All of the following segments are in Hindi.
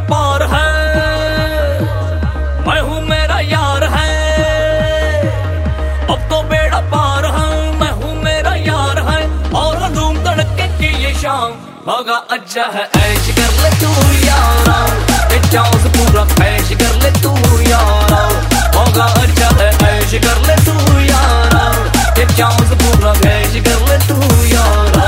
पार है, मैं हूँ मेरा यार है। अब तो बेड़ा पार है, मैं हूँ मेरा यार है। और धूम धड़के की ये शाम होगा अच्छा है, ऐश कर ले तू यारा, ये चांस पूरा ऐश कर ले तू यारा। होगा अच्छा है, ऐश कर ले तू यारा, ये चांस पूरा ऐश कर ले तू यारा।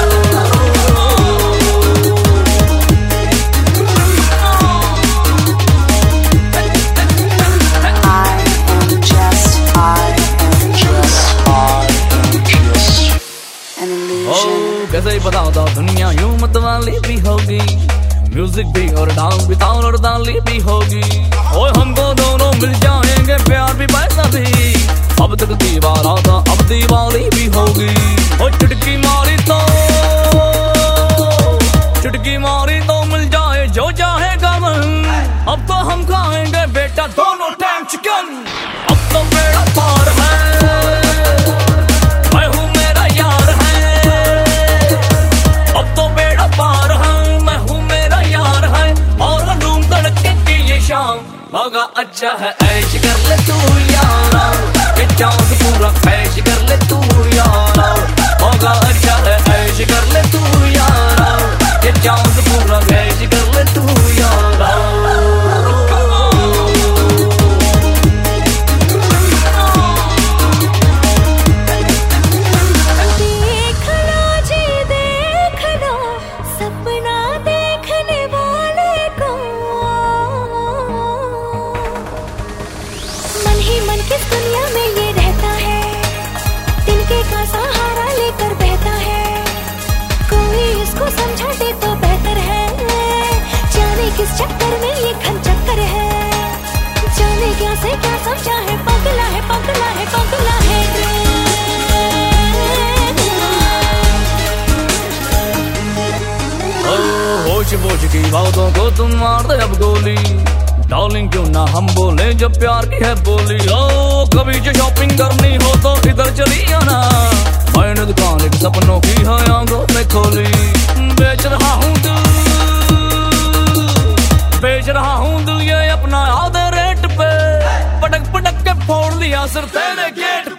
कैसे ही बता दो दुनिया यूं मत वाली भी होगी, म्यूजिक भी और डांस भी ताल और ताली भी होगी। ओए हमको दोनों मिल जाएंगे, प्यार भी पैसा भी। अब तक दीवारा था, अब दीवारी भी होगी। और चुटकी मारी तो मिल जाए जो चाहेगा मन। अब तो हम खाएंगे बेटा दोनों टाइम चिकन। अब तो बेड़ा पार है, मैं हूँ मेरा यार है। अब तो बेड़ा पार है, मैं हूँ मेरा यार है। और धूम धड़के की ये शाम होगा अच्छा है, ऐश कर ले तू यारा, ये चांस पूरा ऐश कर ले तू यारा। होगा अच्छा है, ऐश कर ले तू यारा, ये चांस पूरा ऐश कर ले तू यारा। किस दुनिया में ये रहता है, तिनके का सहारा लेकर बहता है। कोई इसको समझा दे तो बेहतर है, जाने किस चक्कर में ये घन चक्कर है। जाने क्या से क्या समझा है, पगला है पगला है पगला है। होश बोझ की बातों को तुम मार दे अब गोली, डार्लिंग क्यों ना हम बोले जब प्यार की है बोली। ओ कभी जो शॉपिंग करनी हो तो इधर चली आना, मैंने दुकान एक सपनों की है आंखों में खोली। बेच रहा हूँ दिल ये अपना आधे रेट पे, पटक पटक के फोड़ लिया सिर तेरे गेट